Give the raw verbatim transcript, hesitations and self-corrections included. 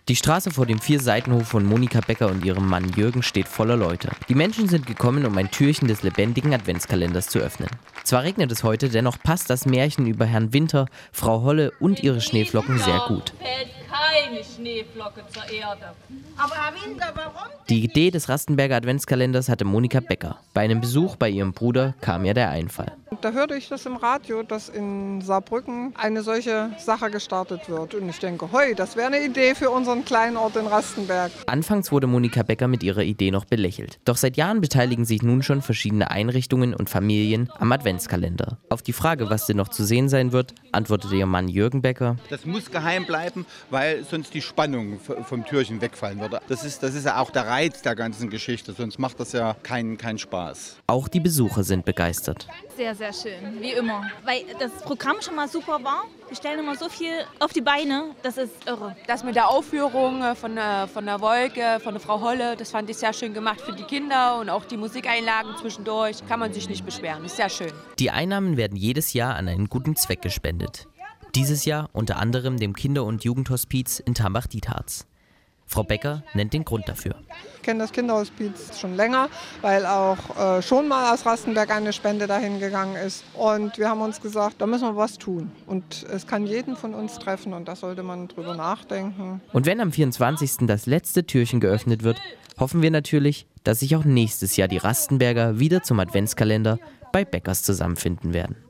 Die Straße vor dem Vierseitenhof von Monika Becker und ihrem Mann Jürgen steht voller Leute. Die Menschen sind gekommen, um ein Türchen des lebendigen Adventskalenders zu öffnen. Zwar regnet es heute, dennoch passt das Märchen über Herrn Winter, Frau Holle und ihre Schneeflocken sehr gut. Fällt keine Schneeflocke zur Erde. Aber Herr Winter, warum? Die Idee des Rastenberger Adventskalenders hatte Monika Becker. Bei einem Besuch bei ihrem Bruder kam ihr der Einfall. Da hörte ich das im Radio, dass in Saarbrücken eine solche Sache gestartet wird. Und ich denke, hoi, das wäre eine Idee für unseren kleinen Ort in Rastenberg. Anfangs wurde Monika Becker mit ihrer Idee noch belächelt. Doch seit Jahren beteiligen sich nun schon verschiedene Einrichtungen und Familien am Adventskalender. Auf die Frage, was denn noch zu sehen sein wird, antwortete ihr Mann Jürgen Becker: Das muss geheim bleiben, weil sonst die Spannung vom Türchen wegfallen würde. Das ist, das ist ja auch der Reiz der ganzen Geschichte, sonst macht das ja keinen keinen Spaß. Auch die Besucher sind begeistert. Sehr, sehr schön, wie immer. Weil das Programm schon mal super war. Wir stellen immer so viel auf die Beine, das ist irre. Das mit der Aufführung von, von der Wolke, von der Frau Holle, das fand ich sehr schön gemacht für die Kinder und auch die Musikeinlagen zwischendurch. Kann man sich nicht beschweren, ist sehr schön. Die Einnahmen werden jedes Jahr an einen guten Zweck gespendet. Dieses Jahr unter anderem dem Kinder- und Jugendhospiz in Tambach-Dietharz. Frau Becker nennt den Grund dafür. Ich kenne das Kinderhospiz schon länger, weil auch äh, schon mal aus Rastenberg eine Spende dahin gegangen ist. Und wir haben uns gesagt, da müssen wir was tun. Und es kann jeden von uns treffen und da sollte man drüber nachdenken. Und wenn am vierundzwanzigsten das letzte Türchen geöffnet wird, hoffen wir natürlich, dass sich auch nächstes Jahr die Rastenberger wieder zum Adventskalender bei Beckers zusammenfinden werden.